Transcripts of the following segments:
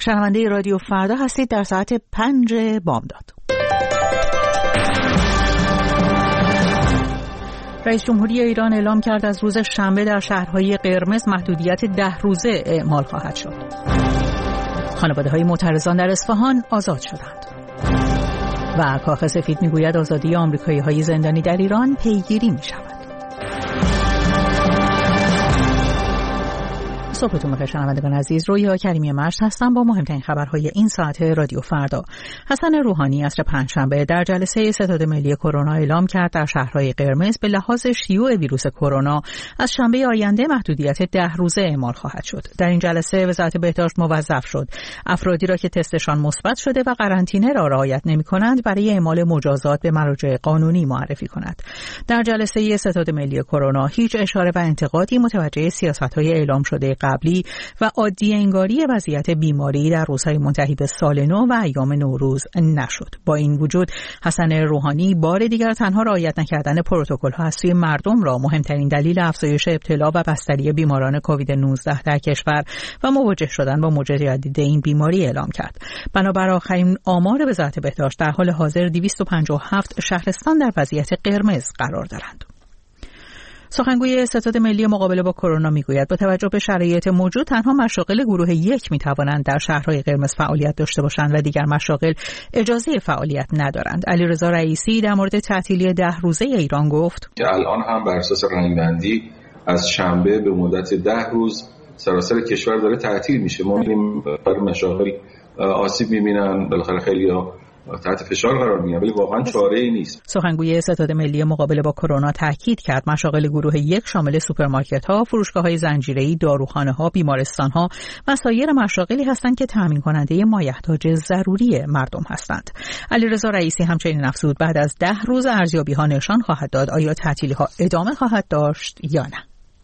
شنونده رادیو فردا هستید در ساعت 5 بامداد. رئیس جمهوری ایران اعلام کرد از روز شنبه در شهرهای قرمز محدودیت 10 روزه اعمال خواهد شد. خانواده‌های معترضان در اصفهان آزاد شدند. و کاخ سفید میگوید آزادی آمریکایی‌های زندانی در ایران پیگیری می‌شود. صبحتون بخیر شنوندگان عزیز. رویا کریمی مشت هستم با مهمترین خبرهای این ساعت رادیو فردا. حسن روحانی عصر پنجشنبه در جلسه ستاد ملی کرونا اعلام کرد در شهرهای قرمز به لحاظ شیوع ویروس کرونا از شنبه آینده محدودیت 10 روزه اعمال خواهد شد. در این جلسه وزارت بهداشت موظف شد افرادی را که تستشان مثبت شده و قرنطینه را رعایت نمی‌کنند برای اعمال مجازات به مراجع قانونی معرفی کند. در جلسه ستاد ملی کرونا هیچ اشاره و انتقادی متوجه سیاست‌های اعلام شده قبلی و عادی انگاری وضعیت بیماری در روزهای منتهی به سال نو و ایام نوروز نشد. با این وجود حسن روحانی بار دیگر تنها رعایت نکردن پروتکل‌ها از سوی مردم را مهمترین دلیل افزایش ابتلا و بستری بیماران کووید 19 در کشور و مواجه شدن با موج جدید این بیماری اعلام کرد. بنابر آخرین آمار وزارت بهداشت در حال حاضر 257 شهرستان در وضعیت قرمز قرار دارند. سخنگوی ستاد ملی مقابله با کرونا میگوید با توجه به شرایط موجود تنها مشاغل گروه 1 میتوانند در شهرهای قرمز فعالیت داشته باشند و دیگر مشاغل اجازه فعالیت ندارند. علیرضا رئیسی در مورد تعطیلی 10 روزه ایران گفت که الان هم بر اساس رنگبندی از شنبه به مدت 10 روز سراسر کشور داره تعطیل میشه. ما می‌بینیم برای مشاغل آسیب می‌بینن، بالاخره خیلی‌ها تحت فشار قرار می‌گیرن، ولی واقعا چاره‌ای نیست. سخنگوی ستاد ملی مقابله با کرونا تاکید کرد مشاغل گروه 1 شامل سوپرمارکت‌ها، فروشگاه‌های زنجیره‌ای، داروخانه‌ها، بیمارستان‌ها و سایر مشاغلی هستند که تامین کننده مایحتاج ضروری مردم هستند. علیرضا رئیسی همچنین افزود بعد از 10 روز ارزیابی‌ها نشان خواهد داد آیا تعطیلی‌ها ادامه خواهد داشت یا نه.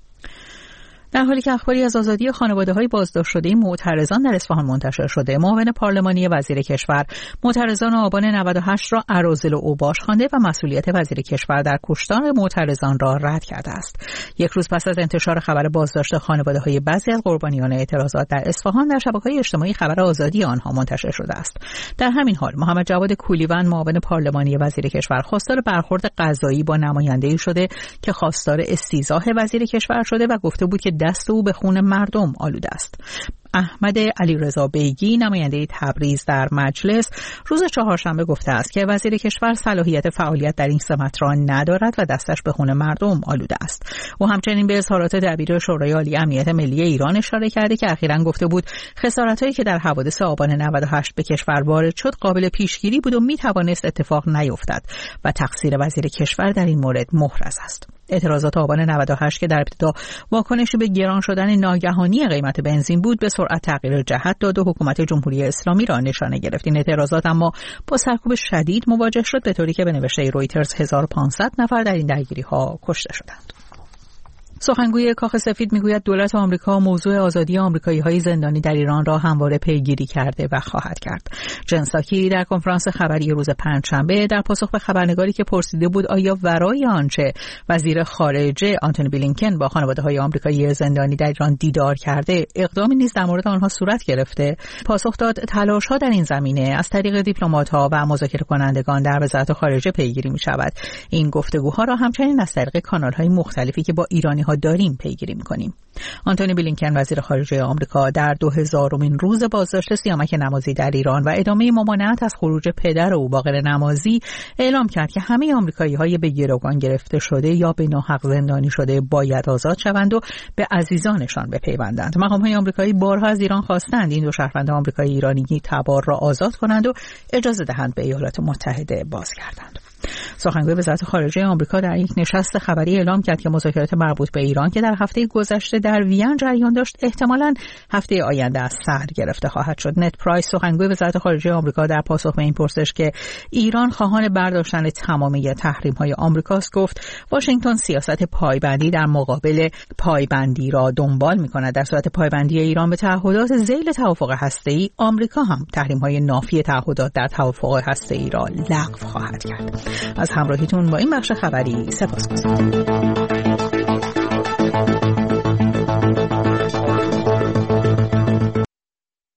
در حالی که اخباری از آزادی خانواده‌های بازداشت شده معترضان در اصفهان منتشر شده، معاون پارلمانی وزیر کشور معترضان آبان 98 را اراذل و اوباش خوانده و مسئولیت وزیر کشور در کشتار معترضان را رد کرده است. یک روز پس از انتشار خبر بازداشت خانواده‌های بعضی از قربانیان اعتراضات در اصفهان در شبکه‌های اجتماعی خبر آزادی آنها منتشر شده است. در همین حال محمد جواد کولیوند معاون پارلمانی وزیر کشور خواستار برخورد قضایی با نماینده‌ای شده که خواستار استیضاح وزیر کشور شده و گفته بود که دست او به خون مردم آلوده است. احمد علیرضا بیگی نماینده تبریز در مجلس روز چهارشنبه گفته است که وزیر کشور صلاحیت فعالیت در این سمت را ندارد و دستش به خون مردم آلوده است. او همچنین به اظهارات دبیر شورای عالی امنیت ملی ایران اشاره کرده که اخیراً گفته بود خسارت‌هایی که در حوادث آبان 98 به کشور وارد شد قابل پیشگیری بود و می‌توانست اتفاق نیفتد و تقصیر وزیر کشور در این مورد محرز است. اعتراضات آبان 98 که در ابتدا واکنشی به گران شدن ناگهانی قیمت بنزین بود به سرعت تغییر جهت داد و حکومت جمهوری اسلامی را نشانه گرفت. این اعتراضات اما با سرکوب شدید مواجه شد به طوری که به نوشته رویترز 1500 نفر در این درگیری‌ها کشته شدند. سخنگوی کاخ سفید میگوید دولت آمریکا موضوع آزادی آمریکایی‌های زندانی در ایران را همواره پیگیری کرده و خواهد کرد. جن ساکی در کنفرانس خبری روز پنجشنبه در پاسخ به خبرنگاری که پرسیده بود آیا ورای آنچه وزیر خارجه آنتونی بلینکن با خانواده‌های آمریکایی زندانی در ایران دیدار کرده اقدامی نیز در مورد آنها صورت گرفته، پاسخ داد تلاش‌ها در این زمینه از طریق دیپلمات‌ها و مذاکره کنندگان در وزارت خارجه پیگیری می‌شود. این گفتگوها را همچنین از طریق کانال‌های مختلفی که با ایرانی‌ها داریم پیگیری می‌کنیم. آنتونی بلینکن وزیر خارجه آمریکا در 2000مین روز بازداشت سیامک نمازی در ایران و ادامه ممانعت از خروج پدر او باقر نمازی اعلام کرد که همه آمریکایی‌های به گروگان گرفته شده یا به ناحق زندانی شده باید آزاد شوند و به عزیزانشان بپیوندند. مقام‌های آمریکایی بارها از ایران خواستند این دو شهروند آمریکایی ایرانی تبار را آزاد کنند و اجازه دهند به ایالات متحده بازگردند. سخنگوی وزارت خارجه آمریکا در یک نشست خبری اعلام کرد که مذاکرات مربوط به ایران که در هفته گذشته در وین جریان داشت احتمالاً هفته آینده از سر گرفته خواهد شد. نت پرایس سخنگوی وزارت خارجه آمریکا در پاسخ به این پرسش که ایران خواهان برداشتن تمامی تحریم‌های آمریکاست گفت واشنگتن سیاست پایبندی در مقابل پایبندی را دنبال می‌کند. در صورت پایبندی ایران به تعهدات ذیل توافق هسته‌ای، آمریکا هم تحریم‌های نافی تعهدات در توافق هسته‌ای را لغو خواهد کرد. از همراهیتون با این بخش خبری سپاسگزارم.